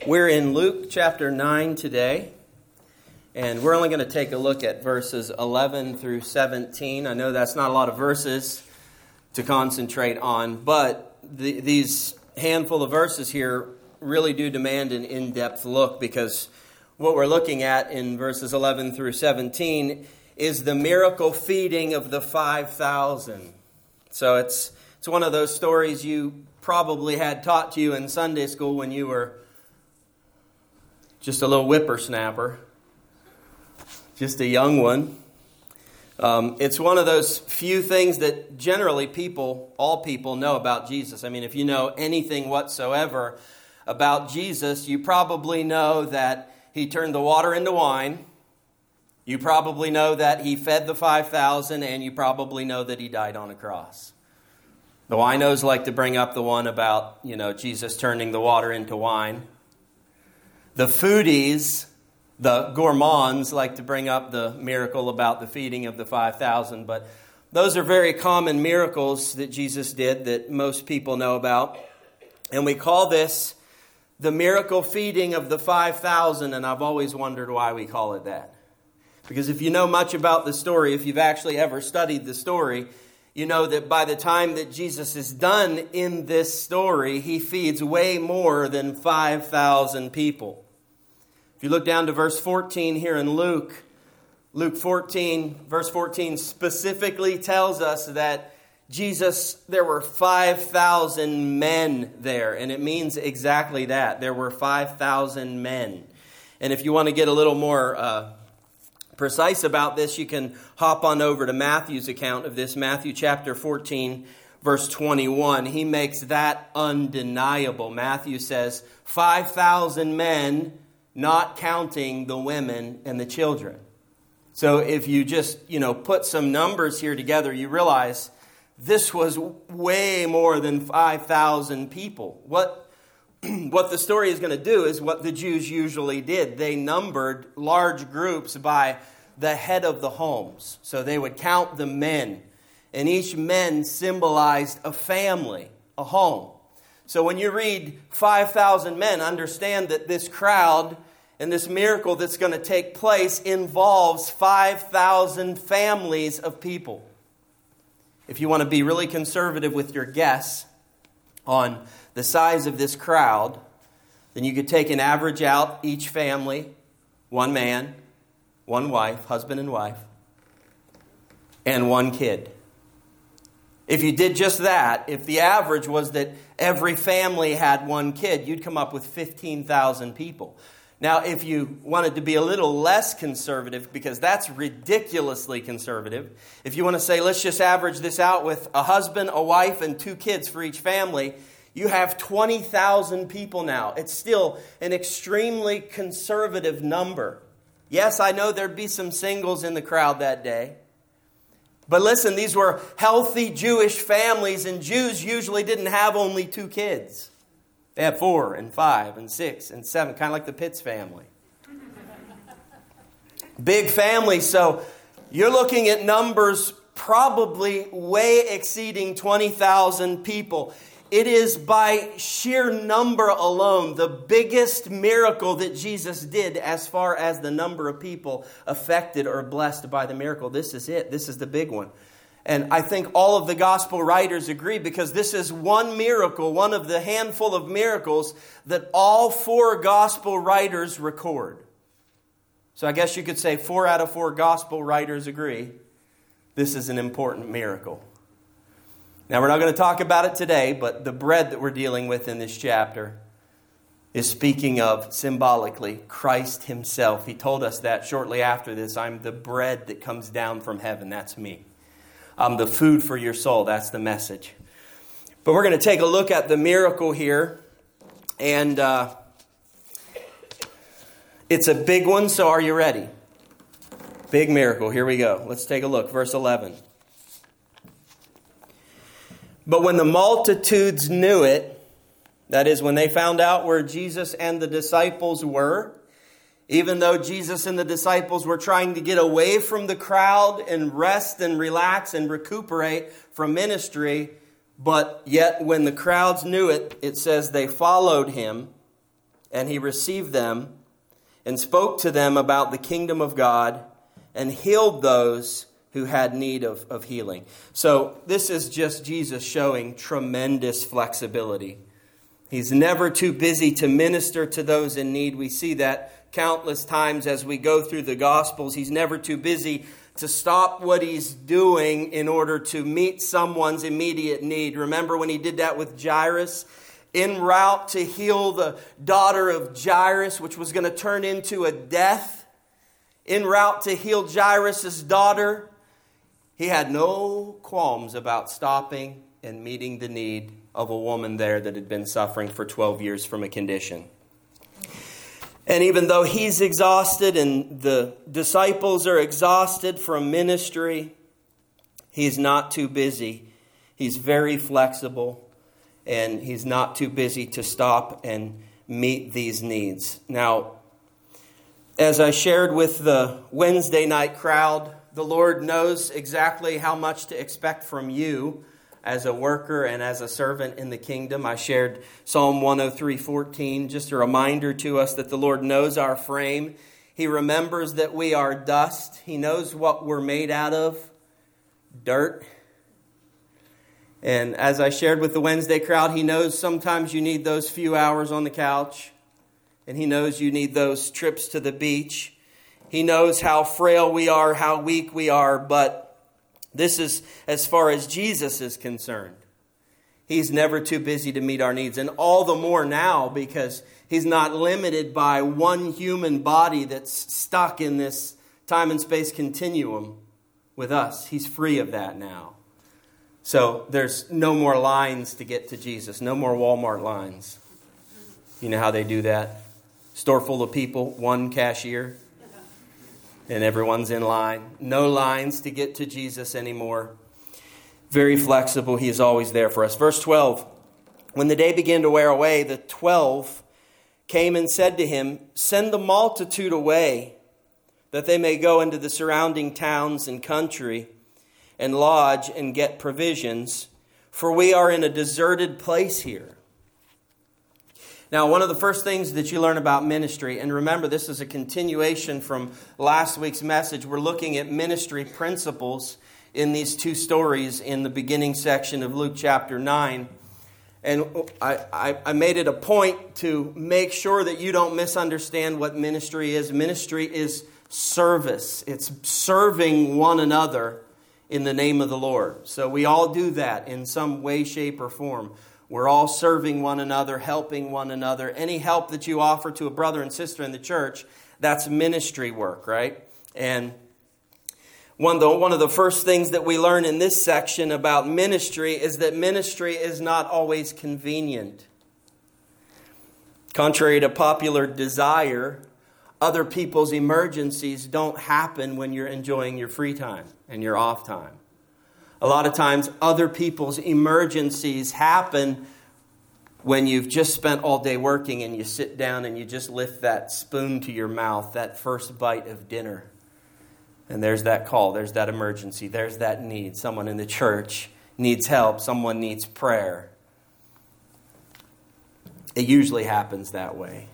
We're in Luke chapter 9 today, and we're only going to take a look at verses 11 through 17. I know that's not a lot of verses to concentrate on, but these handful of verses here really do demand an in-depth look, because what we're looking at in verses 11 through 17 is the miracle feeding of the 5,000. So it's one of those stories you probably had taught to you in Sunday school when you were just a little whippersnapper, just a young one. It's one of those few things that generally all people know about Jesus. I mean, if you know anything whatsoever about Jesus, you probably know that he turned the water into wine. You probably know that he fed the 5,000, and you probably know that he died on a cross. The winos like to bring up the one about, Jesus turning the water into wine. The foodies, the gourmands, like to bring up the miracle about the feeding of the 5,000. But those are very common miracles that Jesus did that most people know about. And we call this the miracle feeding of the 5,000. And I've always wondered why we call it that. Because if you know much about the story, if you've actually ever studied the story, you know that by the time that Jesus is done in this story, he feeds way more than 5,000 people. If you look down to verse 14 here in Luke 14, verse 14 specifically tells us that there were 5,000 men there. And it means exactly that. There were 5,000 men. And if you want to get a little more precise about this, you can hop on over to Matthew's account of this, Matthew chapter 14, verse 21. He makes that undeniable. Matthew says, 5,000 men, not counting the women and the children. So if you just, put some numbers here together, you realize this was way more than 5,000 people. What the story is going to do is what the Jews usually did. They numbered large groups by the head of the homes. So they would count the men, and each man symbolized a family, a home. So when you read 5,000 men, understand that this crowd and this miracle that's going to take place involves 5,000 families of people. If you want to be really conservative with your guess on the size of this crowd, then you could take an average out each family, one man, one wife, husband and wife, and one kid. If you did just that, if the average was that every family had one kid, you'd come up with 15,000 people. Now, if you wanted to be a little less conservative, because that's ridiculously conservative, if you want to say, let's just average this out with a husband, a wife, and 2 kids for each family, you have 20,000 people now. It's still an extremely conservative number. Yes, I know there'd be some singles in the crowd that day. But listen, these were healthy Jewish families, and Jews usually didn't have only 2 kids. They had 4 and 5 and 6 and 7, kind of like the Pitts family. Big families, so you're looking at numbers probably way exceeding 20,000 people. It is by sheer number alone the biggest miracle that Jesus did as far as the number of people affected or blessed by the miracle. This is it. This is the big one. And I think all of the gospel writers agree, because this is one miracle, one of the handful of miracles that all 4 gospel writers record. So I guess you could say 4 out of 4 gospel writers agree this is an important miracle. Now, we're not going to talk about it today, but the bread that we're dealing with in this chapter is speaking of, symbolically, Christ himself. He told us that shortly after this. I'm the bread that comes down from heaven. That's me. I'm the food for your soul. That's the message. But we're going to take a look at the miracle here. And it's a big one, so are you ready? Big miracle. Here we go. Let's take a look. Verse 11. But when the multitudes knew it, that is, when they found out where Jesus and the disciples were, even though Jesus and the disciples were trying to get away from the crowd and rest and relax and recuperate from ministry, but yet when the crowds knew it, it says they followed him. and he received them and spoke to them about the kingdom of God and healed those who had need of healing. So this is just Jesus showing tremendous flexibility. He's never too busy to minister to those in need. We see that countless times as we go through the Gospels. He's never too busy to stop what he's doing in order to meet someone's immediate need. Remember when he did that with Jairus? En route to heal the daughter of Jairus, which was going to turn into a death. En route to heal Jairus' daughter, he had no qualms about stopping and meeting the need of a woman there that had been suffering for 12 years from a condition. And even though he's exhausted and the disciples are exhausted from ministry, he's not too busy. He's very flexible, and he's not too busy to stop and meet these needs. Now, as I shared with the Wednesday night crowd, the Lord knows exactly how much to expect from you as a worker and as a servant in the kingdom. I shared Psalm 103:14, just a reminder to us that the Lord knows our frame. He remembers that we are dust. He knows what we're made out of, dirt. And as I shared with the Wednesday crowd, He knows sometimes you need those few hours on the couch. And He knows you need those trips to the beach. He knows how frail we are, how weak we are, but this is as far as Jesus is concerned. He's never too busy to meet our needs. And all the more now because He's not limited by one human body that's stuck in this time and space continuum with us. He's free of that now. So there's no more lines to get to Jesus. No more Walmart lines. You know how they do that? Store full of people, one cashier. And everyone's in line. No lines to get to Jesus anymore. Very flexible. He is always there for us. Verse 12. When the day began to wear away, the 12 came and said to him, "Send the multitude away, that they may go into the surrounding towns and country and lodge and get provisions, for we are in a deserted place here." Now, one of the first things that you learn about ministry, and remember this is a continuation from last week's message, we're looking at ministry principles in these two stories in the beginning section of Luke chapter 9. And I made it a point to make sure that you don't misunderstand what ministry is. Ministry is service. It's serving one another in the name of the Lord. So we all do that in some way, shape, or form. We're all serving one another, helping one another. Any help that you offer to a brother and sister in the church, that's ministry work, right? And one of the first things that we learn in this section about ministry is that ministry is not always convenient. Contrary to popular desire, other people's emergencies don't happen when you're enjoying your free time and your off time. A lot of times, other people's emergencies happen when you've just spent all day working and you sit down and you just lift that spoon to your mouth, that first bite of dinner. And there's that call, there's that emergency, there's that need. Someone in the church needs help, someone needs prayer. It usually happens that way.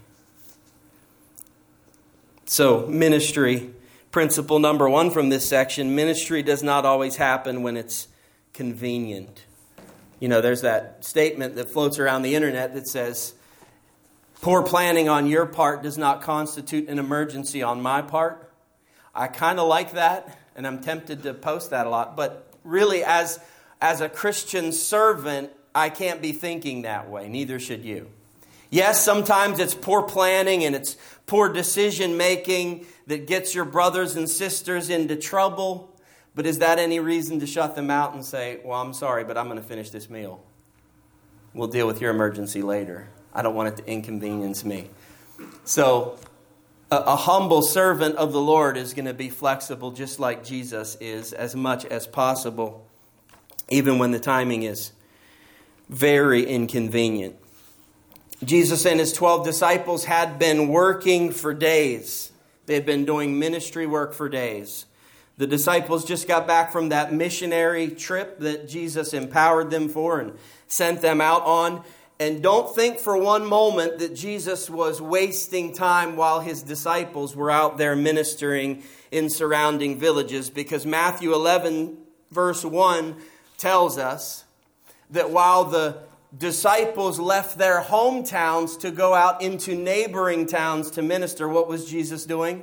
So, ministry. Principle number 1 from this section, ministry does not always happen when it's convenient. You know, there's that statement that floats around the internet that says, poor planning on your part does not constitute an emergency on my part. I kind of like that, and I'm tempted to post that a lot. But really, as a Christian servant, I can't be thinking that way. Neither should you. Yes, sometimes it's poor planning and it's poor decision making that gets your brothers and sisters into trouble. But is that any reason to shut them out and say, well, I'm sorry, but I'm going to finish this meal. We'll deal with your emergency later. I don't want it to inconvenience me. So a humble servant of the Lord is going to be flexible just like Jesus is as much as possible, even when the timing is very inconvenient. Jesus and his 12 disciples had been working for days. They had been doing ministry work for days. The disciples just got back from that missionary trip that Jesus empowered them for and sent them out on. And don't think for one moment that Jesus was wasting time while his disciples were out there ministering in surrounding villages, because Matthew 11 verse 1 tells us that while the disciples left their hometowns to go out into neighboring towns to minister, what was Jesus doing?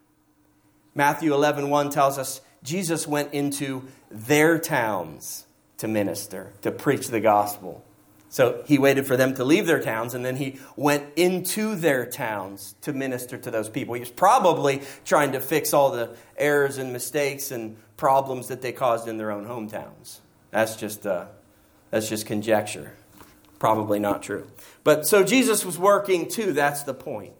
Matthew 11:1 tells us Jesus went into their towns to minister, to preach the gospel. So he waited for them to leave their towns, and then he went into their towns to minister to those people. He was probably trying to fix all the errors and mistakes and problems that they caused in their own hometowns. That's just conjecture. Probably not true. But so Jesus was working too. That's the point.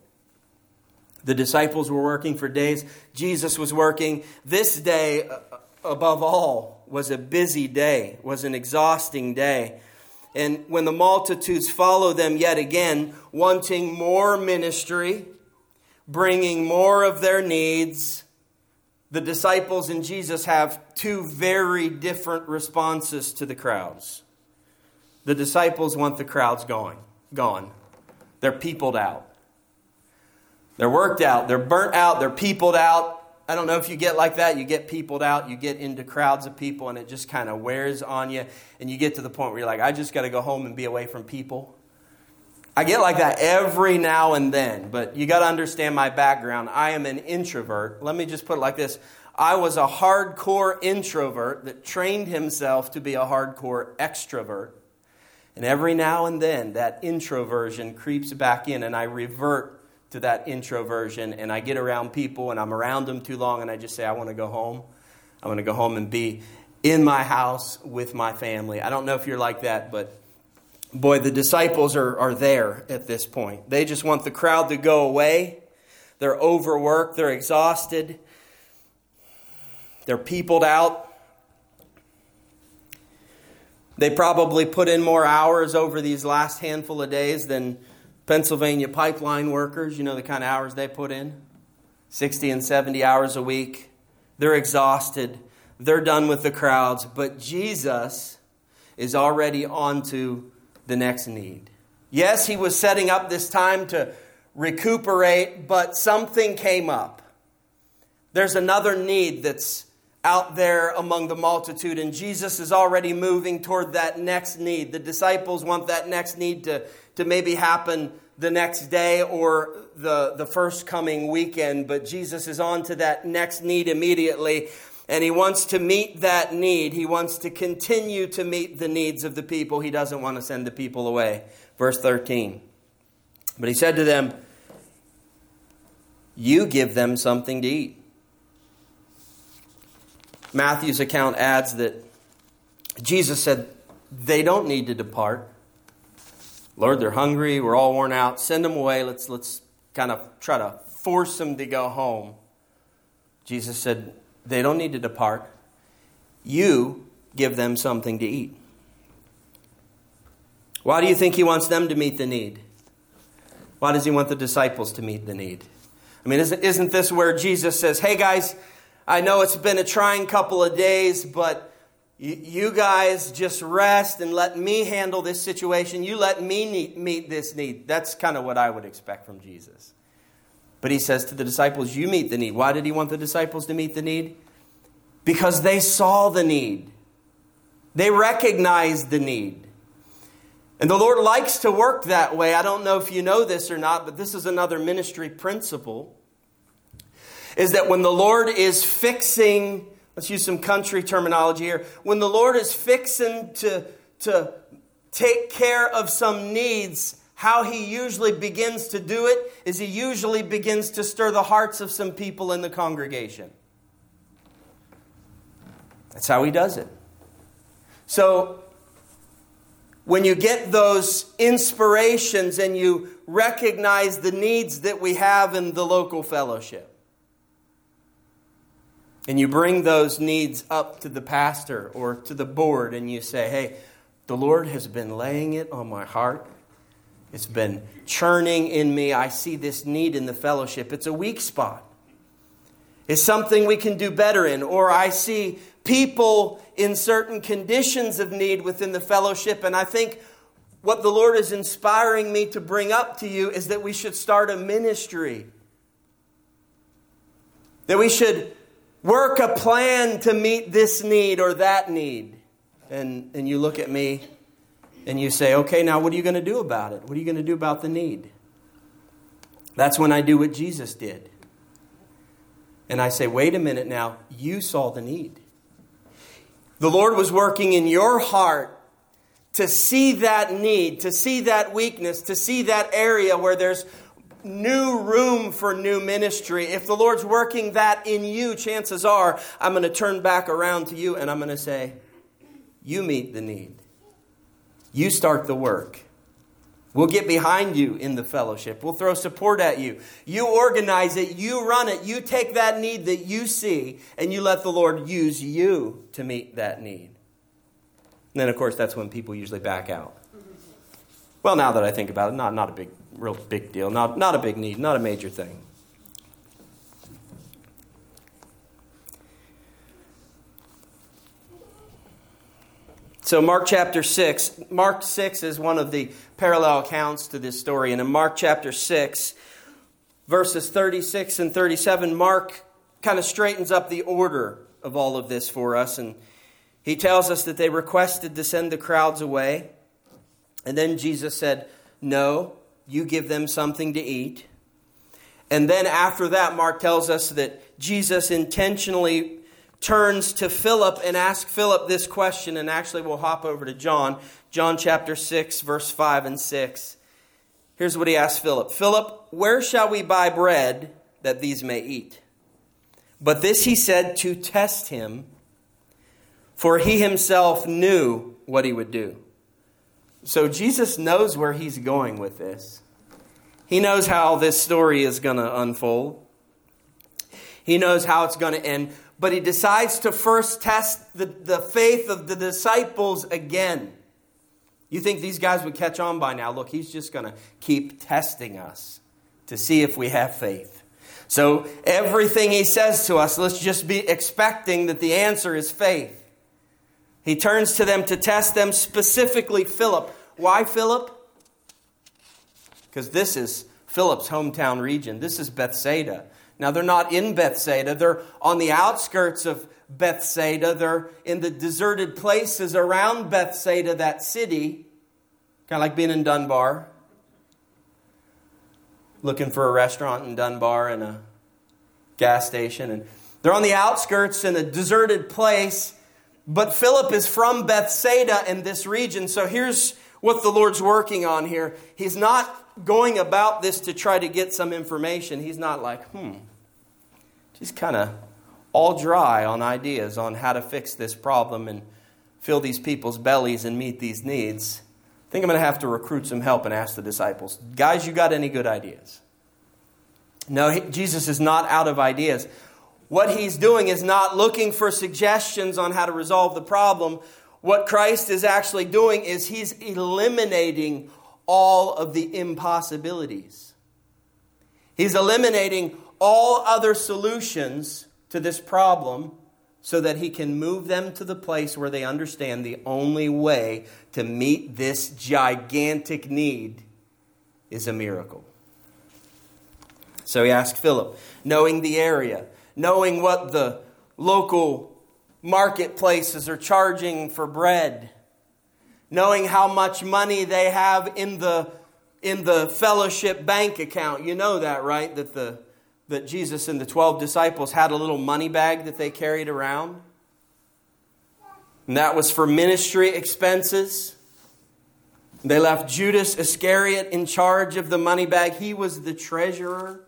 The disciples were working for days. Jesus was working. This day, above all, was a busy day, was an exhausting day. And when the multitudes follow them yet again, wanting more ministry, bringing more of their needs, the disciples and Jesus have two very different responses to the crowds. The disciples want the crowds gone. They're peopled out. They're worked out. They're burnt out. They're peopled out. I don't know if you get like that. You get peopled out. You get into crowds of people and it just kind of wears on you. And you get to the point where you're like, I just got to go home and be away from people. I get like that every now and then. But you got to understand my background. I am an introvert. Let me just put it like this. I was a hardcore introvert that trained himself to be a hardcore extrovert. And every now and then that introversion creeps back in and I revert to that introversion, and I get around people and I'm around them too long and I just say, I want to go home. I want to go home and be in my house with my family. I don't know if you're like that, but boy, the disciples are there at this point. They just want the crowd to go away. They're overworked. They're exhausted. They're peopled out. They probably put in more hours over these last handful of days than Pennsylvania pipeline workers. You know the kind of hours they put in? 60 and 70 hours a week. They're exhausted. They're done with the crowds. But Jesus is already on to the next need. Yes, he was setting up this time to recuperate, but something came up. There's another need that's out there among the multitude, and Jesus is already moving toward that next need. The disciples want that next need to maybe happen the next day or the first coming weekend, but Jesus is on to that next need immediately, and he wants to meet that need. He wants to continue to meet the needs of the people. He doesn't want to send the people away. Verse 13. But he said to them, you give them something to eat. Matthew's account adds that Jesus said, they don't need to depart. Lord, they're hungry. We're all worn out. Send them away. Let's kind of try to force them to go home. Jesus said, they don't need to depart. You give them something to eat. Why do you think he wants them to meet the need? Why does he want the disciples to meet the need? I mean, isn't this where Jesus says, hey guys, I know it's been a trying couple of days, but you guys just rest and let me handle this situation. You let me meet this need. That's kind of what I would expect from Jesus. But he says to the disciples, you meet the need. Why did he want the disciples to meet the need? Because they saw the need. They recognized the need. And the Lord likes to work that way. I don't know if you know this or not, but this is another ministry principle. Is that when the Lord is fixing, let's use some country terminology here. When the Lord is fixing to take care of some needs, how he usually begins to do it is he usually begins to stir the hearts of some people in the congregation. That's how he does it. So when you get those inspirations and you recognize the needs that we have in the local fellowship, and you bring those needs up to the pastor or to the board and you say, hey, the Lord has been laying it on my heart. It's been churning in me. I see this need in the fellowship. It's a weak spot. It's something we can do better in. Or I see people in certain conditions of need within the fellowship, and I think what the Lord is inspiring me to bring up to you is that we should start a ministry. That we should work a plan to meet this need or that need. And you look at me and you say, okay, now what are you going to do about it? What are you going to do about the need? That's when I do what Jesus did. And I say, wait a minute now, you saw the need. The Lord was working in your heart to see that need, to see that weakness, to see that area where there's new room for new ministry. If the Lord's working that in you, chances are I'm going to turn back around to you and I'm going to say, you meet the need. You start the work. We'll get behind you in the fellowship. We'll throw support at you. You organize it. You run it. You take that need that you see and you let the Lord use you to meet that need. And then, of course, that's when people usually back out. Well, now that I think about it, not a real big deal. Not a big need. Not a major thing. So Mark chapter 6. Mark 6 is one of the parallel accounts to this story. And in Mark chapter 6, verses 36 and 37, Mark kind of straightens up the order of all of this for us. And he tells us that they requested to send the crowds away. And then Jesus said, no, you give them something to eat. And then after that, Mark tells us that Jesus intentionally turns to Philip and asks Philip this question. And actually we'll hop over to John. John chapter 6, verse 5 and 6. Here's what he asked Philip. Philip, where shall we buy bread that these may eat? But this he said to test him, for he himself knew what he would do. So Jesus knows where he's going with this. He knows how this story is going to unfold. He knows how it's going to end. But he decides to first test the faith of the disciples again. You think these guys would catch on by now? Look, he's just going to keep testing us to see if we have faith. So everything he says to us, let's just be expecting that the answer is faith. He turns to them to test them, specifically Philip. Why Philip? Because this is Philip's hometown region. This is Bethsaida. Now, they're not in Bethsaida. They're on the outskirts of Bethsaida. They're in the deserted places around Bethsaida, that city. Kind of like being in Dunbar. Looking for a restaurant in Dunbar and a gas station. And they're on the outskirts in a deserted place. But Philip is from Bethsaida in this region. So here's what the Lord's working on here. He's not going about this to try to get some information. He's not like, just kind of all dry on ideas on how to fix this problem and fill these people's bellies and meet these needs. I think I'm going to have to recruit some help and ask the disciples, guys, you got any good ideas? No, Jesus is not out of ideas. What he's doing is not looking for suggestions on how to resolve the problem. What Christ is actually doing is he's eliminating all of the impossibilities. He's eliminating all other solutions to this problem so that he can move them to the place where they understand the only way to meet this gigantic need is a miracle. So he asked Philip, knowing the area, knowing what the local marketplaces are charging for bread, knowing how much money they have in the fellowship bank account. You know that, right? That Jesus and the 12 disciples had a little money bag that they carried around. And that was for ministry expenses. They left Judas Iscariot in charge of the money bag. He was the treasurer.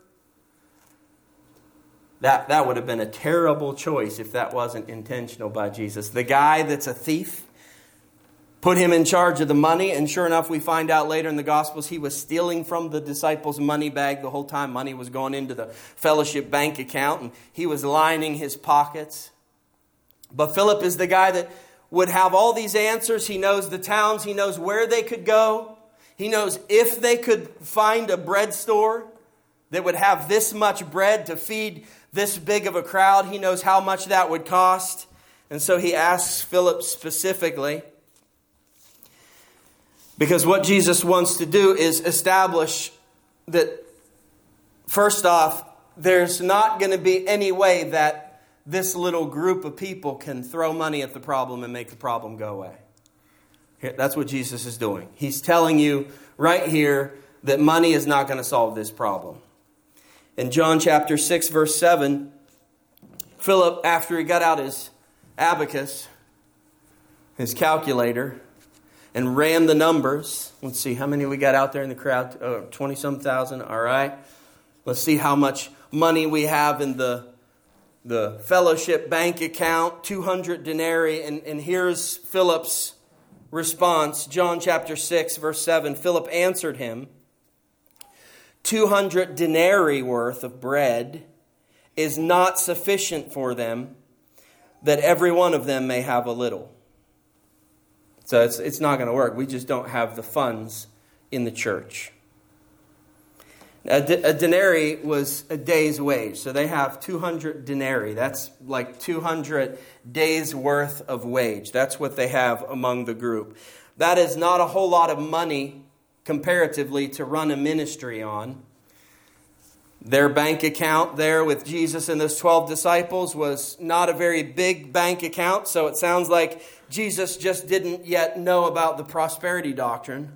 That would have been a terrible choice if that wasn't intentional by Jesus. The guy that's a thief, put him in charge of the money, and sure enough, we find out later in the Gospels, he was stealing from the disciples' money bag the whole time. Money was going into the fellowship bank account, and he was lining his pockets. But Philip is the guy that would have all these answers. He knows the towns. He knows where they could go. He knows if they could find a bread store that would have this much bread to feed this big of a crowd. He knows how much that would cost. And so he asks Philip specifically. Because what Jesus wants to do is establish that, first off, there's not going to be any way that this little group of people can throw money at the problem and make the problem go away. That's what Jesus is doing. He's telling you right here that money is not going to solve this problem. In John chapter 6, verse 7, Philip, after he got out his abacus, his calculator, and ran the numbers. Let's see, how many we got out there in the crowd? 20-some thousand. All right. Let's see how much money we have in the fellowship bank account. 200 denarii. And here's Philip's response. John chapter 6, verse 7. Philip answered him, 200 denarii worth of bread is not sufficient for them, that every one of them may have a little. So it's not going to work. We just don't have the funds in the church. A denarii was a day's wage. So they have 200 denarii. That's like 200 days worth of wage. That's what they have among the group. That is not a whole lot of money comparatively to run a ministry on. Their bank account there with Jesus and those 12 disciples was not a very big bank account. So it sounds like Jesus just didn't yet know about the prosperity doctrine.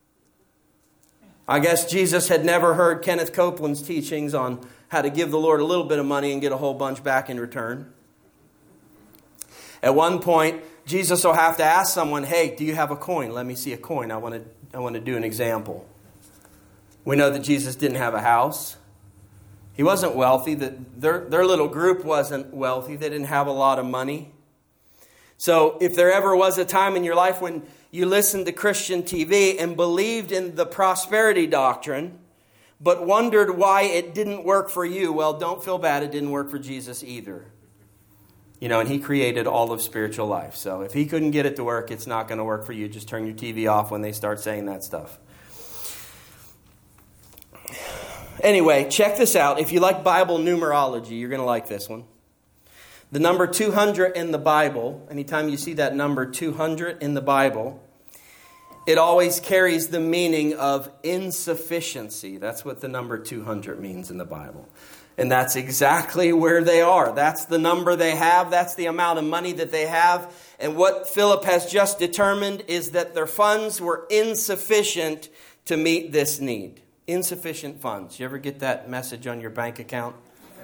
I guess Jesus had never heard Kenneth Copeland's teachings on how to give the Lord a little bit of money and get a whole bunch back in return. At one point, Jesus will have to ask someone, hey, do you have a coin? Let me see a coin. I want to do an example. We know that Jesus didn't have a house. He wasn't wealthy. Their little group wasn't wealthy. They didn't have a lot of money. So if there ever was a time in your life when you listened to Christian TV and believed in the prosperity doctrine, but wondered why it didn't work for you, well, don't feel bad. It didn't work for Jesus either. And He created all of spiritual life. So if He couldn't get it to work, it's not going to work for you. Just turn your TV off when they start saying that stuff. Anyway, check this out. If you like Bible numerology, you're going to like this one. The number 200 in the Bible, anytime you see that number 200 in the Bible, it always carries the meaning of insufficiency. That's what the number 200 means in the Bible. And that's exactly where they are. That's the number they have. That's the amount of money that they have. And what Philip has just determined is that their funds were insufficient to meet this need. Insufficient funds. You ever get that message on your bank account?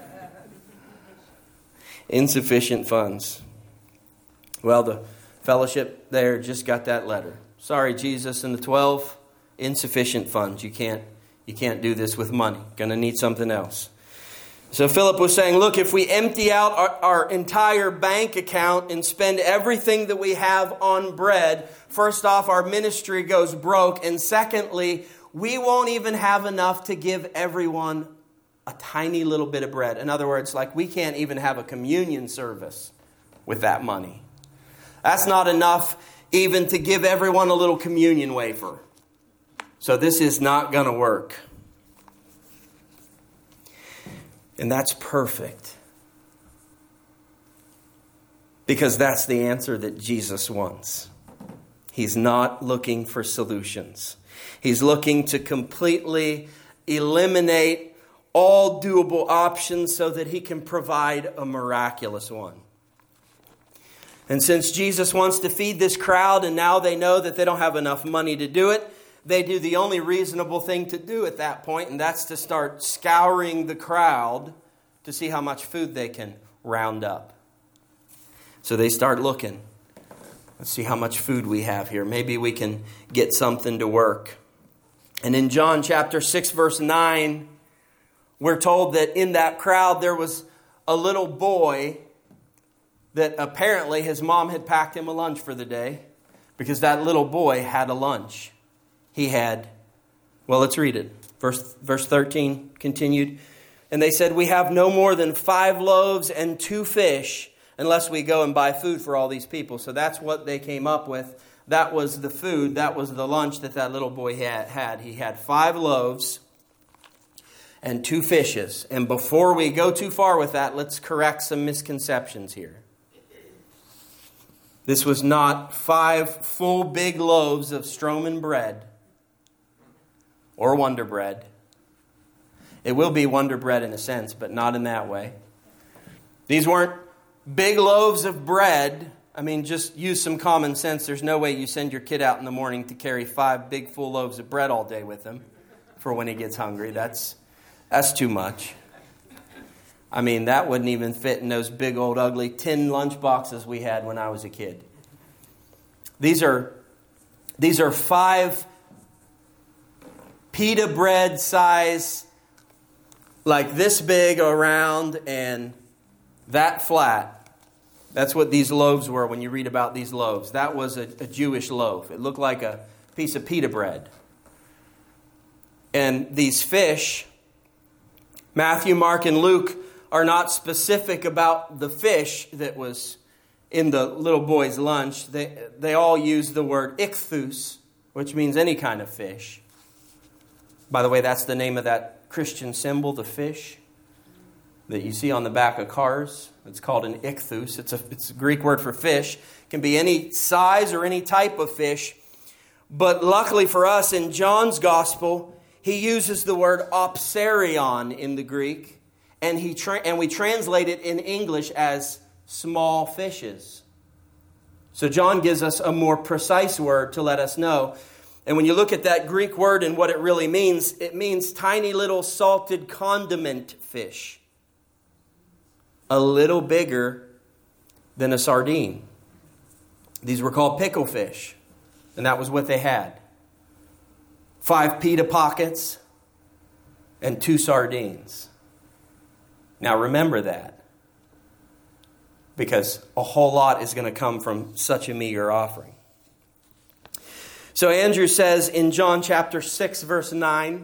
Insufficient funds. Well, the fellowship there just got that letter. Sorry, Jesus and the 12, insufficient funds. You can't do this with money. Going to need something else. So Philip was saying, look, if we empty out our entire bank account and spend everything that we have on bread, first off, our ministry goes broke. And secondly, we won't even have enough to give everyone a tiny little bit of bread. In other words, like we can't even have a communion service with that money. That's not enough even to give everyone a little communion wafer. So this is not going to work. And that's perfect. Because that's the answer that Jesus wants. He's not looking for solutions. He's looking to completely eliminate all doable options so that He can provide a miraculous one. And since Jesus wants to feed this crowd and now they know that they don't have enough money to do it, they do the only reasonable thing to do at that point, and that's to start scouring the crowd to see how much food they can round up. So they start looking. Let's see how much food we have here. Maybe we can get something to work. And in John chapter 6, verse 9, we're told that in that crowd there was a little boy that apparently his mom had packed him a lunch for the day, because that little boy had a lunch. He had, well, let's read it. Verse 13 continued. And they said, we have no more than 5 loaves and 2 fish unless we go and buy food for all these people. So that's what they came up with. That was the food. That was the lunch that little boy had. He had 5 loaves and 2 fishes. And before we go too far with that, let's correct some misconceptions here. This was not 5 full big loaves of Stroman bread or Wonder Bread. It will be Wonder Bread in a sense, but not in that way. These weren't big loaves of bread. I mean, just use some common sense. There's no way you send your kid out in the morning to carry 5 big full loaves of bread all day with him for when he gets hungry. That's too much. I mean, that wouldn't even fit in those big old ugly tin lunch boxes we had when I was a kid. These are 5 pita bread size, like this big around and that flat. That's what these loaves were when you read about these loaves. That was a Jewish loaf. It looked like a piece of pita bread. And these fish, Matthew, Mark, and Luke are not specific about the fish that was in the little boy's lunch. They all use the word ichthus, which means any kind of fish. By the way, that's the name of that Christian symbol, the fish that you see on the back of cars. It's called an ichthus. It's a Greek word for fish. It can be any size or any type of fish. But luckily for us, in John's gospel, he uses the word opsarion in the Greek. And we translate it in English as small fishes. So John gives us a more precise word to let us know. And when you look at that Greek word and what it means tiny little salted condiment fish. A little bigger than a sardine. These were called pickle fish. And that was what they had. 5 pita pockets and 2 sardines. Now remember that, because a whole lot is going to come from such a meager offering. So Andrew says in John chapter 6, verse 9,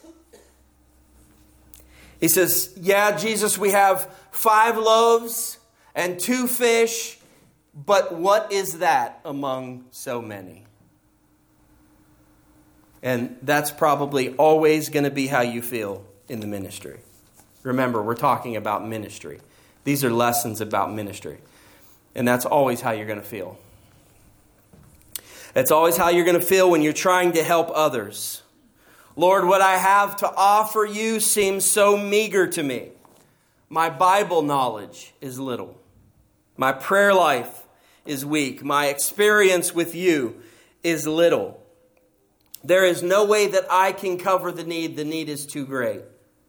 he says, yeah, Jesus, we have 5 loaves and 2 fish, but what is that among so many? And that's probably always going to be how you feel in the ministry. Remember, we're talking about ministry. These are lessons about ministry. And that's always how you're going to feel. It's always how you're going to feel when you're trying to help others. Lord, what I have to offer you seems so meager to me. My Bible knowledge is little. My prayer life is weak. My experience with you is little. There is no way that I can cover the need. The need is too great.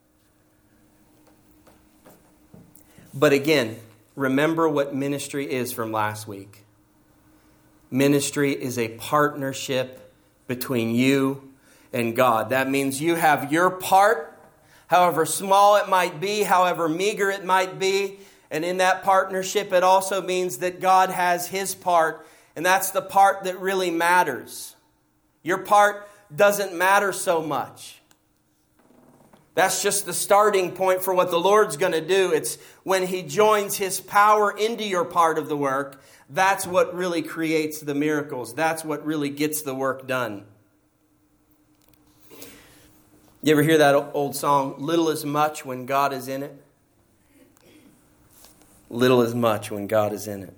But again, remember what ministry is from last week. Ministry is a partnership between you and God. That means you have your part, however small it might be, however meager it might be. And in that partnership, it also means that God has His part. And that's the part that really matters. Your part doesn't matter so much. That's just the starting point for what the Lord's going to do. It's when He joins His power into your part of the work. That's what really creates the miracles. That's what really gets the work done. You ever hear that old song, little is much when God is in it? Little is much when God is in it.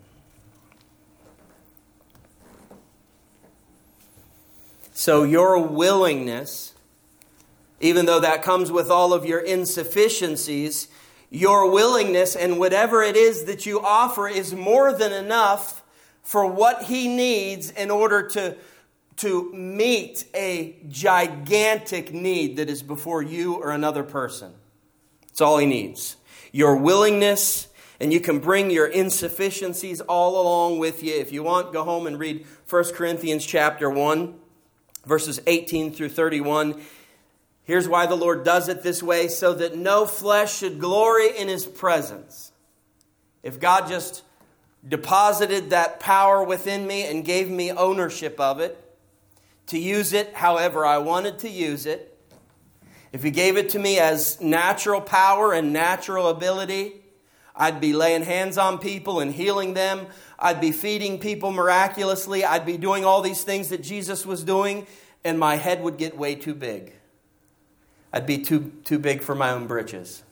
So your willingness, even though that comes with all of your insufficiencies, your willingness and whatever it is that you offer is more than enough for what He needs in order to meet a gigantic need that is before you or another person. It's all He needs. Your willingness, and you can bring your insufficiencies all along with you. If you want, go home and read 1 Corinthians chapter 1, verses 18 through 31. Here's why the Lord does it this way, so that no flesh should glory in His presence. If God just deposited that power within me and gave me ownership of it, to use it however I wanted to use it, if He gave it to me as natural power and natural ability, I'd be laying hands on people and healing them. I'd be feeding people miraculously. I'd be doing all these things that Jesus was doing, and my head would get way too big. I'd be too big for my own britches.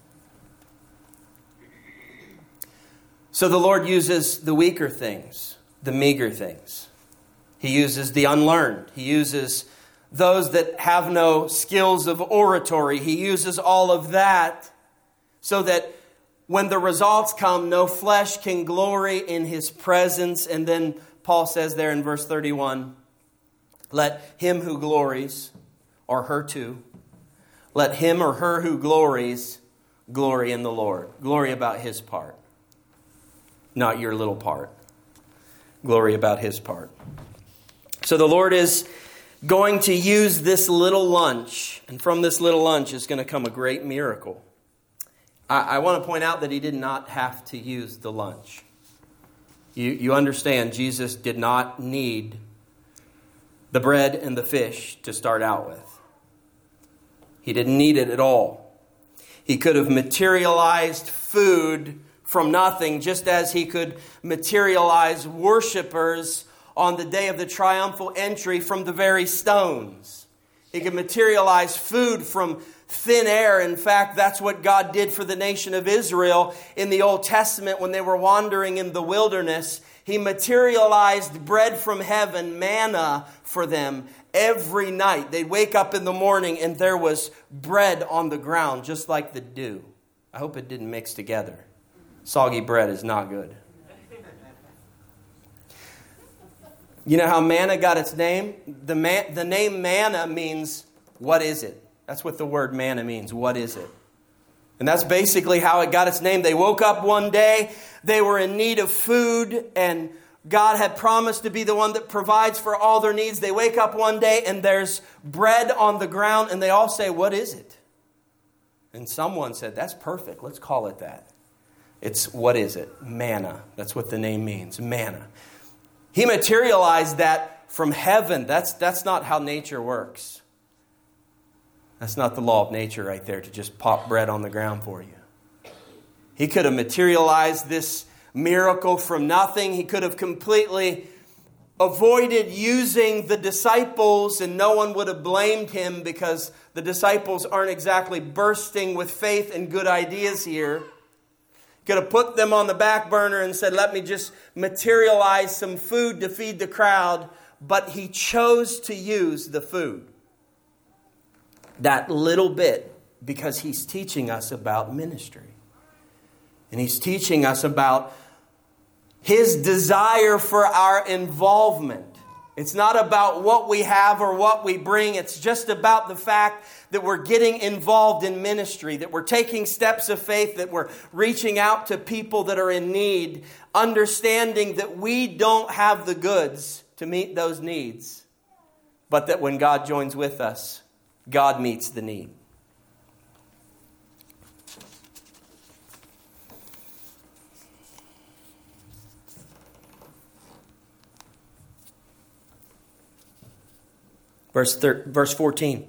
So the Lord uses the weaker things. the meager things. He uses the unlearned. He uses those that have no skills of oratory. He uses all of that so that when the results come, no flesh can glory in his presence. And then Paul says there in verse 31, let him who glories, or her too, let him or her who glories, glory in the Lord. Glory about his part, not your little part. Glory about his part. So the Lord is going to use this little lunch, and from this little lunch is going to come a great miracle. I want to point out that he did not have to use the lunch. You understand, Jesus did not need the bread and the fish to start out with. He didn't need it at all. He could have materialized food from nothing, just as he could materialize worshipers on the day of the triumphal entry from the very stones. He could materialize food from thin air. In fact, that's what God did for the nation of Israel in the Old Testament when they were wandering in the wilderness. He materialized bread from heaven, manna for them every night. They'd wake up in the morning and there was bread on the ground, just like the dew. I hope it didn't mix together. Soggy bread is not good. You know how manna got its name? The name manna means, what is it? That's what the word manna means. What is it? And that's basically how it got its name. They woke up one day, they were in need of food, and God had promised to be the one that provides for all their needs. They wake up one day and there's bread on the ground, and they all say, what is it? And someone said, that's perfect. Let's call it that. It's, what is it? Manna. That's what the name means. Manna. He materialized that from heaven. That's not how nature works. That's not the law of nature right there, to just pop bread on the ground for you. He could have materialized this miracle from nothing. He could have completely avoided using the disciples, and no one would have blamed him because the disciples aren't exactly bursting with faith and good ideas here. Could have put them on the back burner and said, let me just materialize some food to feed the crowd. But he chose to use the food. That little bit, because he's teaching us about ministry. And he's teaching us about his desire for our involvement. It's not about what we have or what we bring. It's just about the fact that we're getting involved in ministry, that we're taking steps of faith, that we're reaching out to people that are in need, understanding that we don't have the goods to meet those needs, but that when God joins with us, God meets the need. Verse 14.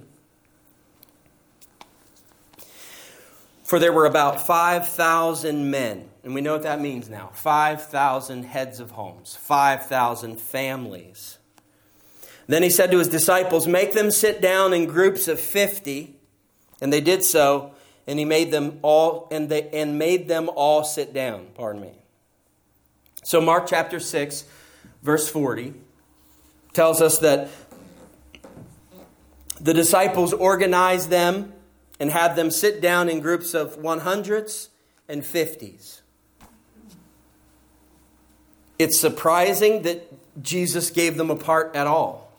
For there were about 5,000 men. And we know what that means now. 5,000 heads of homes. 5,000 families. Then he said to his disciples, make them sit down in groups of 50. And they did so. And he made them all sit down. Pardon me. So Mark chapter 6, verse 40 tells us that the disciples organized them and had them sit down in groups of 100s and 50s. It's surprising that Jesus gave them a part at all.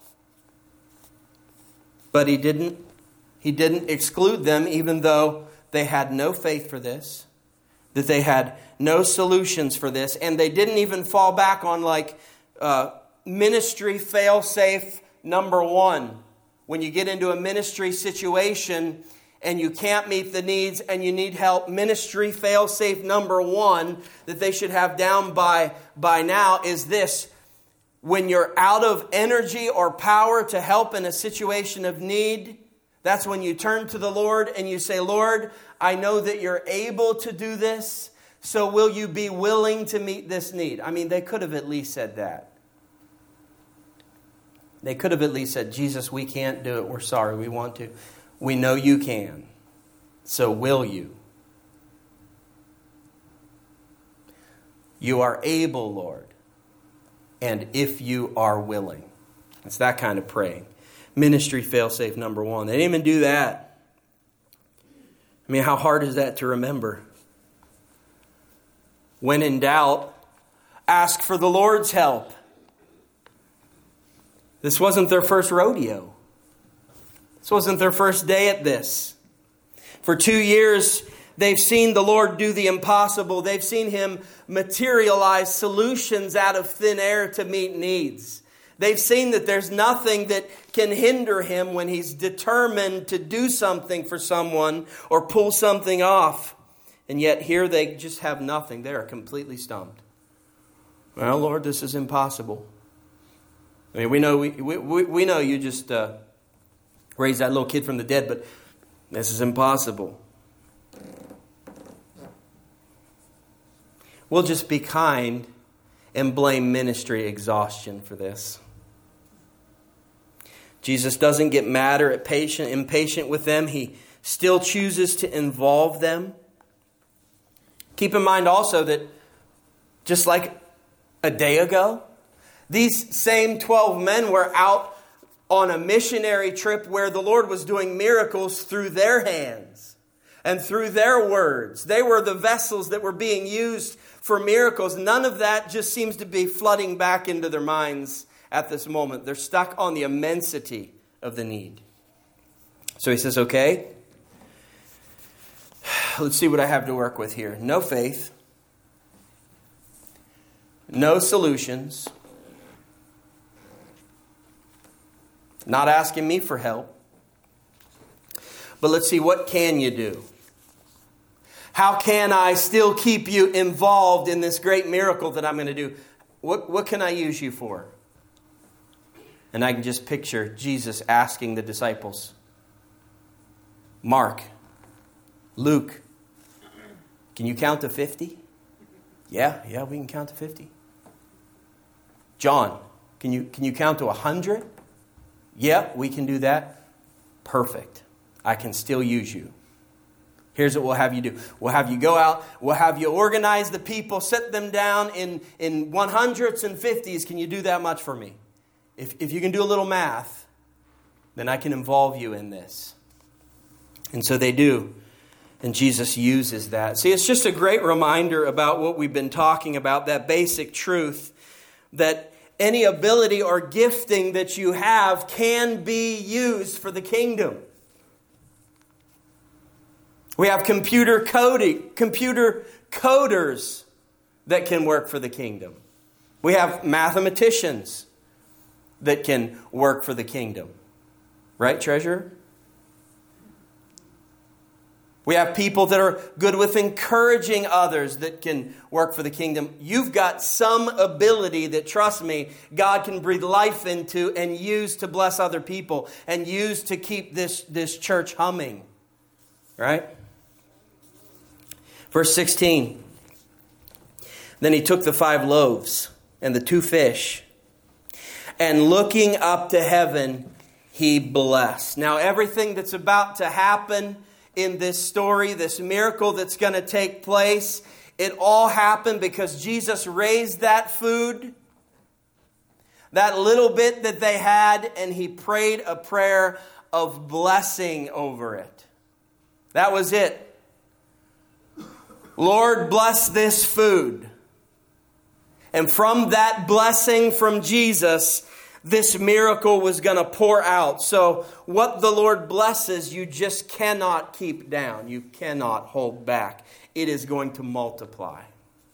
But he didn't exclude them, even though they had no faith for this, that they had no solutions for this, and they didn't even fall back on ministry fail-safe number one. When you get into a ministry situation and you can't meet the needs and you need help, ministry fail-safe number one that they should have down by now is this. When you're out of energy or power to help in a situation of need, that's when you turn to the Lord and you say, Lord, I know that you're able to do this, so will you be willing to meet this need? I mean, they could have at least said that. They could have at least said, Jesus, we can't do it. We're sorry. We want to. We know you can. So will you? You are able, Lord. and if you are willing. It's that kind of praying. Ministry failsafe number 1. They didn't even do that. I mean, how hard is that to remember? When in doubt, ask for the Lord's help. This wasn't their first rodeo. This wasn't their first day at this. For 2 years, they've seen the Lord do the impossible. They've seen Him materialize solutions out of thin air to meet needs. They've seen that there's nothing that can hinder Him when He's determined to do something for someone or pull something off. And yet here they just have nothing. They are completely stumped. Well, Lord, this is impossible. I mean, we know you just raised that little kid from the dead, but this is impossible. We'll just be kind and blame ministry exhaustion for this. Jesus doesn't get mad or impatient with them. He still chooses to involve them. Keep in mind also that just like a day ago, these same 12 men were out on a missionary trip where the Lord was doing miracles through their hands and through their words. They were the vessels that were being used for miracles. None of that just seems to be flooding back into their minds at this moment. They're stuck on the immensity of the need. So he says, okay, let's see what I have to work with here. No faith, no solutions, not asking me for help. But let's see, what can you do? How can I still keep you involved in this great miracle that I'm going to do? What can I use you for? And I can just picture Jesus asking the disciples, Mark, Luke, can you count to 50? Yeah, we can count to 50. John, can you count to 100? Yeah, we can do that. Perfect. I can still use you. Here's what we'll have you do. We'll have you go out. We'll have you organize the people, set them down in 100s and 50s. Can you do that much for me? If you can do a little math, then I can involve you in this. And so they do. And Jesus uses that. See, it's just a great reminder about what we've been talking about, that basic truth that any ability or gifting that you have can be used for the kingdom. We have computer coders that can work for the kingdom. We have mathematicians that can work for the kingdom. Right, treasurer? We have people that are good with encouraging others that can work for the kingdom. You've got some ability that, trust me, God can breathe life into and use to bless other people and use to keep this church humming. Right? Verse 16. Then he took the 5 loaves and the 2 fish, and looking up to heaven, he blessed. Now, everything that's about to happen in this story, this miracle that's going to take place, it all happened because Jesus raised that food, that little bit that they had, and he prayed a prayer of blessing over it. That was it. Lord, bless this food. And from that blessing from Jesus, this miracle was going to pour out. So what the Lord blesses, you just cannot keep down. You cannot hold back. It is going to multiply.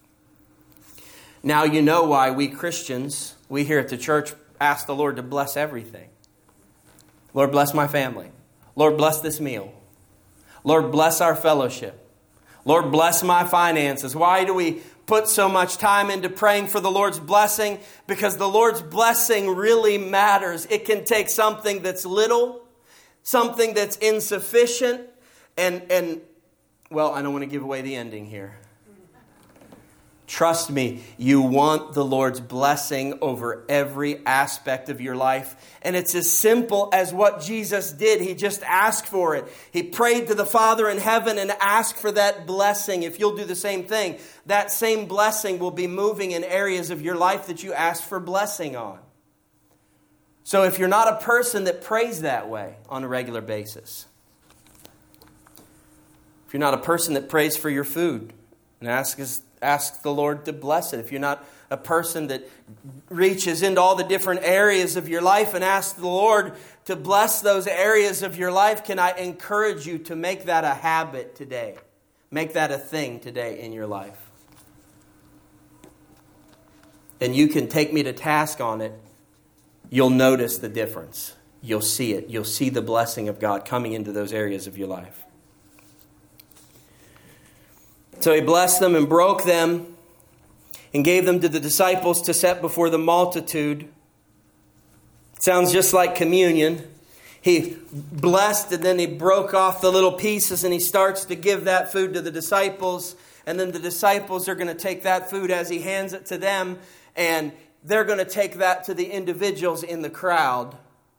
Now you know why we Christians, we here at the church, ask the Lord to bless everything. Lord, bless my family. Lord, bless this meal. Lord, bless our fellowship. Lord, bless my finances. Why do we put so much time into praying for the Lord's blessing? Because the Lord's blessing really matters. It can take something that's little, something that's insufficient, and well, I don't want to give away the ending here. Trust me, you want the Lord's blessing over every aspect of your life. And it's as simple as what Jesus did. He just asked for it. He prayed to the Father in heaven and asked for that blessing. If you'll do the same thing, that same blessing will be moving in areas of your life that you asked for blessing on. So if you're not a person that prays that way on a regular basis, if you're not a person that prays for your food and ask the Lord to bless it. If you're not a person that reaches into all the different areas of your life and asks the Lord to bless those areas of your life, can I encourage you to make that a habit today? Make that a thing today in your life. And you can take me to task on it. You'll notice the difference. You'll see it. You'll see the blessing of God coming into those areas of your life. So he blessed them and broke them and gave them to the disciples to set before the multitude. It sounds just like communion. He blessed and then he broke off the little pieces and he starts to give that food to the disciples. And then the disciples are going to take that food as he hands it to them. And they're going to take that to the individuals in the crowd.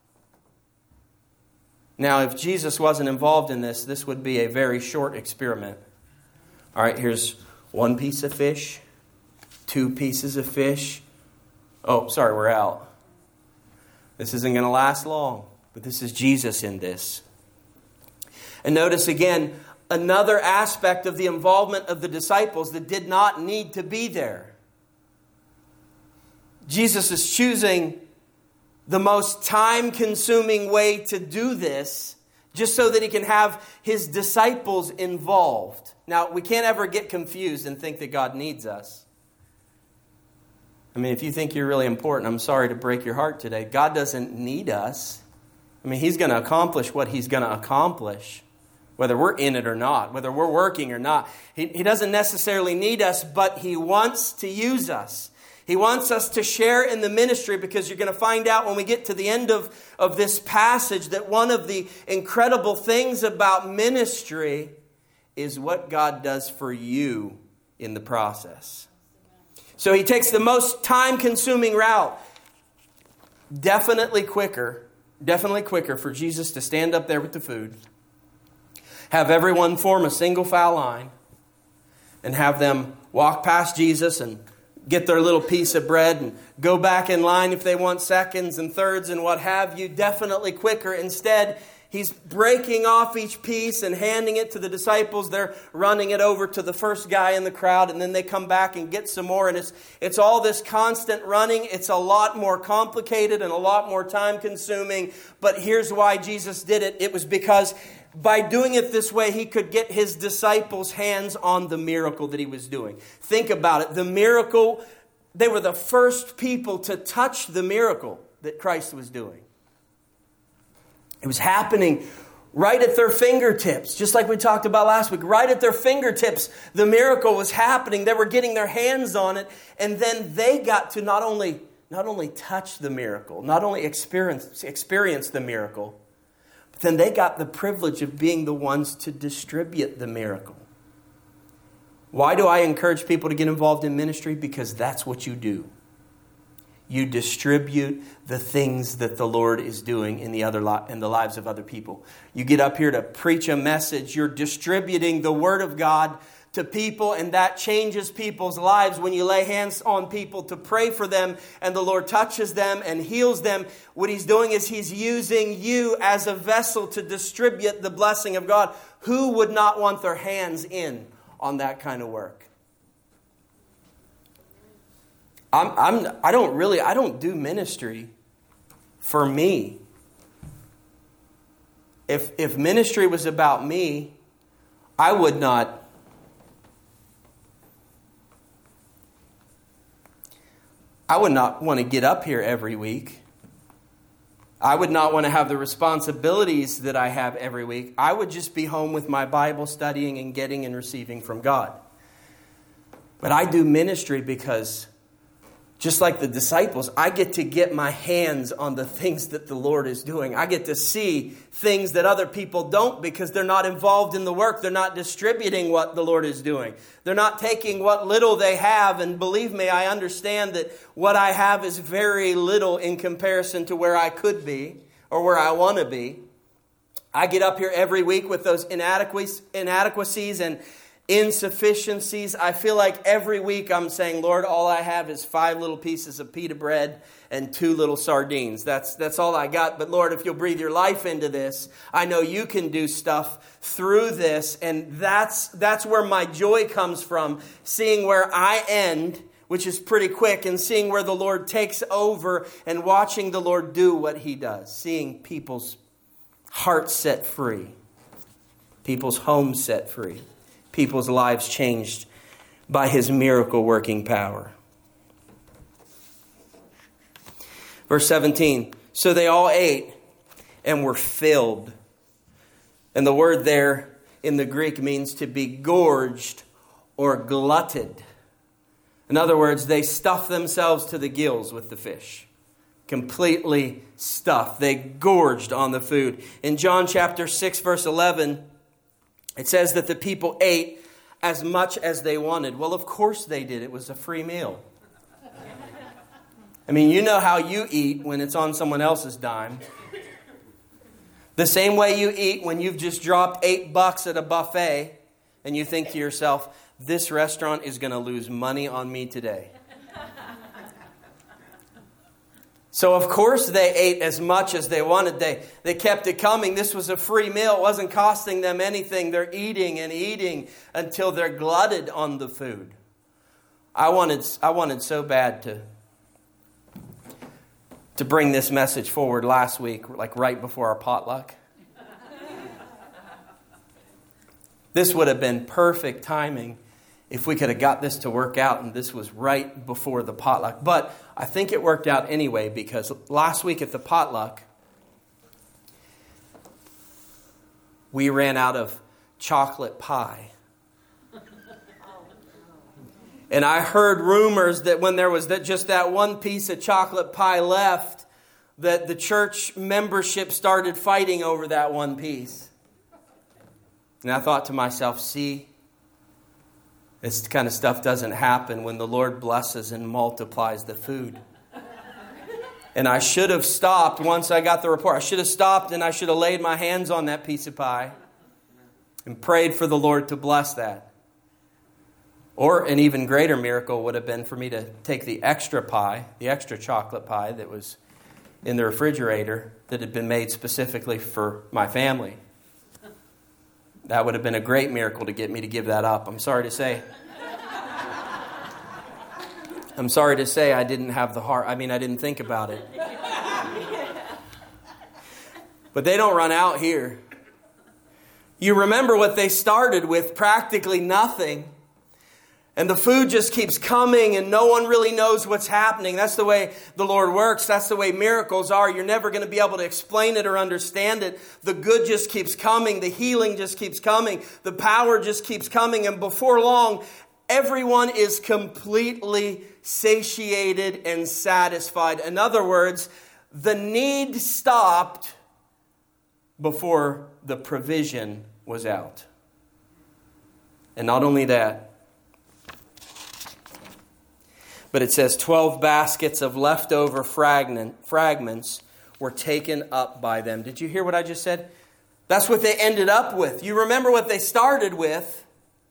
Now, if Jesus wasn't involved in this, this would be a very short experiment. All right, here's one piece of fish, 2 pieces of fish. Oh, sorry, we're out. This isn't going to last long, but this is Jesus in this. And notice again, another aspect of the involvement of the disciples that did not need to be there. Jesus is choosing the most time-consuming way to do this just so that he can have his disciples involved. Now, we can't ever get confused and think that God needs us. I mean, if you think you're really important, I'm sorry to break your heart today. God doesn't need us. I mean, he's going to accomplish what he's going to accomplish, whether we're in it or not, whether we're working or not. He doesn't necessarily need us, but he wants to use us. He wants us to share in the ministry, because you're going to find out when we get to the end of this passage that one of the incredible things about ministry is what God does for you in the process. So he takes the most time-consuming route. Definitely quicker for Jesus to stand up there with the food, have everyone form a single file line, and have them walk past Jesus and get their little piece of bread and go back in line if they want seconds and thirds and what have you. Definitely quicker. Instead, he's breaking off each piece and handing it to the disciples. They're running it over to the first guy in the crowd, and then they come back and get some more. And it's all this constant running. It's a lot more complicated and a lot more time-consuming. But here's why Jesus did it. It was because by doing it this way, he could get his disciples' hands on the miracle that he was doing. Think about it. The miracle, they were the first people to touch the miracle that Christ was doing. It was happening right at their fingertips, just like we talked about last week. Right at their fingertips, the miracle was happening. They were getting their hands on it, and then they got to not only touch the miracle, not only experience the miracle, but then they got the privilege of being the ones to distribute the miracle. Why do I encourage people to get involved in ministry? Because that's what you do. You distribute the things that the Lord is doing in the lives of other people. You get up here to preach a message. You're distributing the Word of God to people, and that changes people's lives. When you lay hands on people to pray for them, and the Lord touches them and heals them, what He's doing is He's using you as a vessel to distribute the blessing of God. Who would not want their hands in on that kind of work? I don't do ministry for me. If ministry was about me, I would not want to get up here every week. I would not want to have the responsibilities that I have every week. I would just be home with my Bible, studying and getting and receiving from God. But I do ministry because just like the disciples, I get my hands on the things that the Lord is doing. I get to see things that other people don't because they're not involved in the work. They're not distributing what the Lord is doing. They're not taking what little they have. And believe me, I understand that what I have is very little in comparison to where I could be or where I want to be. I get up here every week with those inadequacies and insufficiencies. I feel like every week I'm saying, Lord, all I have is 5 little pieces of pita bread and 2 little sardines. That's all I got. But Lord, if you'll breathe your life into this, I know you can do stuff through this. And that's where my joy comes from, seeing where I end, which is pretty quick, and seeing where the Lord takes over and watching the Lord do what he does, seeing people's hearts set free, people's homes set free, people's lives changed by his miracle working power. Verse 17, so they all ate and were filled. And the word there in the Greek means to be gorged or glutted. In other words, they stuffed themselves to the gills with the fish. Completely stuffed. They gorged on the food. In John chapter 6, verse 11, it says that the people ate as much as they wanted. Well, of course they did. It was a free meal. I mean, you know how you eat when it's on someone else's dime. The same way you eat when you've just dropped $8 at a buffet and you think to yourself, this restaurant is going to lose money on me today. So, of course, they ate as much as they wanted. They kept it coming. This was a free meal. It wasn't costing them anything. They're eating and eating until they're glutted on the food. I wanted so bad to bring this message forward last week, like right before our potluck. This would have been perfect timing if we could have got this to work out, and this was right before the potluck. But I think it worked out anyway, because last week at the potluck, we ran out of chocolate pie. And I heard rumors that when there was just that one piece of chocolate pie left, that the church membership started fighting over that one piece. And I thought to myself, see, this kind of stuff doesn't happen when the Lord blesses and multiplies the food. And I should have stopped once I got the report. I should have stopped and I should have laid my hands on that piece of pie and prayed for the Lord to bless that. Or an even greater miracle would have been for me to take the extra pie, the extra chocolate pie that was in the refrigerator that had been made specifically for my family. That would have been a great miracle to get me to give that up. I'm sorry to say I didn't have the heart. I didn't think about it. But they don't run out here. You remember what they started with, practically nothing. And the food just keeps coming and no one really knows what's happening. That's the way the Lord works. That's the way miracles are. You're never going to be able to explain it or understand it. The good just keeps coming. The healing just keeps coming. The power just keeps coming. And before long, everyone is completely satiated and satisfied. In other words, the need stopped before the provision was out. And not only that, but it says 12 baskets of leftover fragments were taken up by them. Did you hear what I just said? That's what they ended up with. You remember what they started with?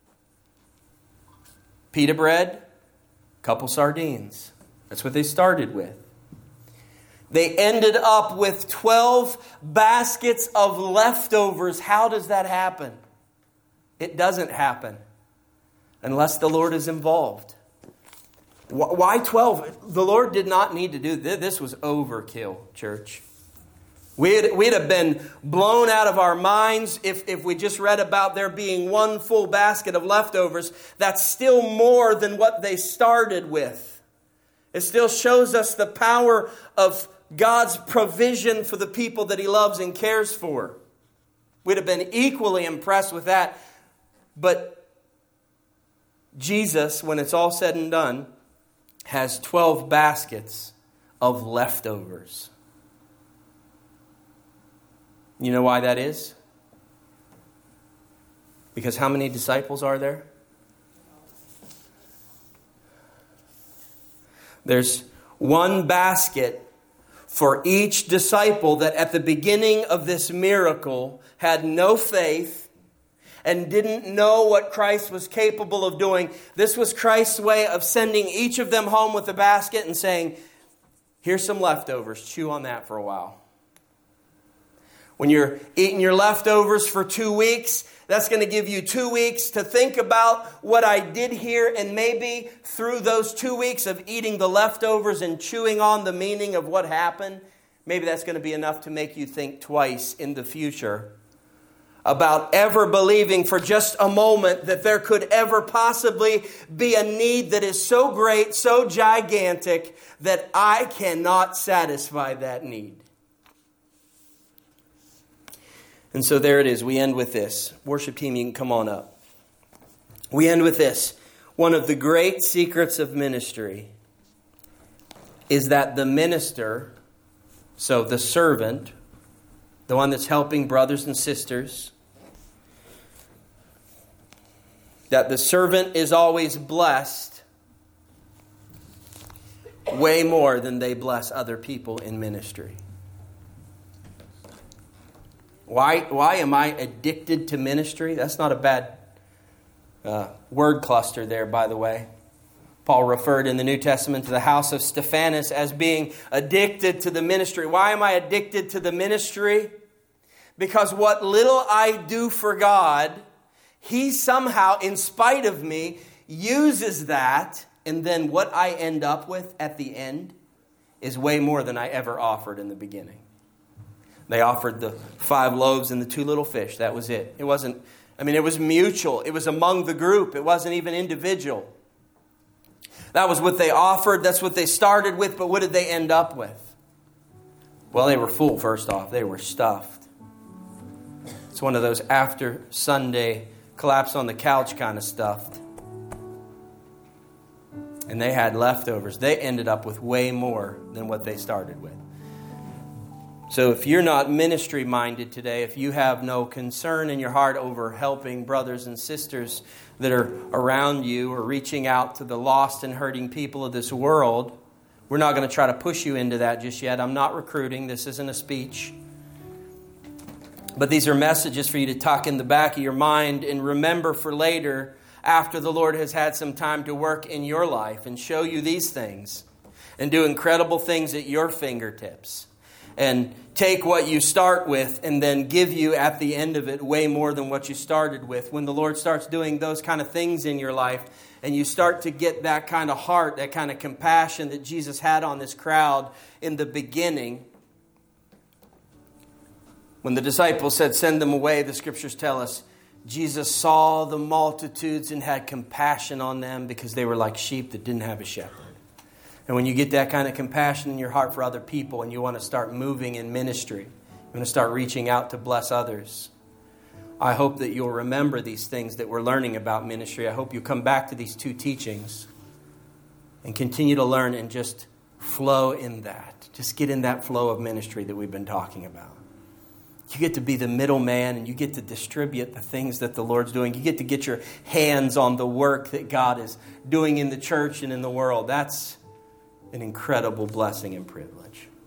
Pita bread, couple sardines. That's what they started with. They ended up with 12 baskets of leftovers. How does that happen? It doesn't happen unless the Lord is involved. Why 12? The Lord did not need to do this. This was overkill, church. We'd have been blown out of our minds if we just read about there being one full basket of leftovers. That's still more than what they started with. It still shows us the power of God's provision for the people that He loves and cares for. We'd have been equally impressed with that. But Jesus, when it's all said and done, has 12 baskets of leftovers. You know why that is? Because how many disciples are there? There's one basket for each disciple that at the beginning of this miracle had no faith and didn't know what Christ was capable of doing. This was Christ's way of sending each of them home with a basket and saying, here's some leftovers. Chew on that for a while. When you're eating your leftovers for 2 weeks, that's going to give you 2 weeks to think about what I did here. And maybe through those 2 weeks of eating the leftovers and chewing on the meaning of what happened, maybe that's going to be enough to make you think twice in the future about ever believing for just a moment that there could ever possibly be a need that is so great, so gigantic, that I cannot satisfy that need. And so there it is. We end with this. Worship team, you can come on up. We end with this. One of the great secrets of ministry is that the minister, so the servant, the one that's helping brothers and sisters, that the servant is always blessed way more than they bless other people in ministry. Why am I addicted to ministry? That's not a bad word cluster there, by the way. Paul referred in the New Testament to the house of Stephanas as being addicted to the ministry. Why am I addicted to the ministry? Because what little I do for God, He somehow, in spite of me, uses that. And then what I end up with at the end is way more than I ever offered in the beginning. They offered the 5 loaves and the 2 little fish. That was it. It was mutual. It was among the group. It wasn't even individual. That was what they offered. That's what they started with. But what did they end up with? Well, they were full, first off. They were stuffed. It's one of those after Sunday collapse on the couch kind of stuffed. And they had leftovers. They ended up with way more than what they started with. So if you're not ministry minded today, if you have no concern in your heart over helping brothers and sisters that are around you or reaching out to the lost and hurting people of this world, we're not going to try to push you into that just yet. I'm not recruiting. This isn't a speech. But these are messages for you to tuck in the back of your mind and remember for later after the Lord has had some time to work in your life and show you these things and do incredible things at your fingertips. And take what you start with and then give you at the end of it way more than what you started with. When the Lord starts doing those kind of things in your life and you start to get that kind of heart, that kind of compassion that Jesus had on this crowd in the beginning. When the disciples said, send them away, the scriptures tell us, Jesus saw the multitudes and had compassion on them because they were like sheep that didn't have a shepherd. And when you get that kind of compassion in your heart for other people and you want to start moving in ministry, you want to start reaching out to bless others, I hope that you'll remember these things that we're learning about ministry. I hope you come back to these 2 teachings and continue to learn and just flow in that. Just get in that flow of ministry that we've been talking about. You get to be the middleman and you get to distribute the things that the Lord's doing. You get your hands on the work that God is doing in the church and in the world. That's an incredible blessing and privilege.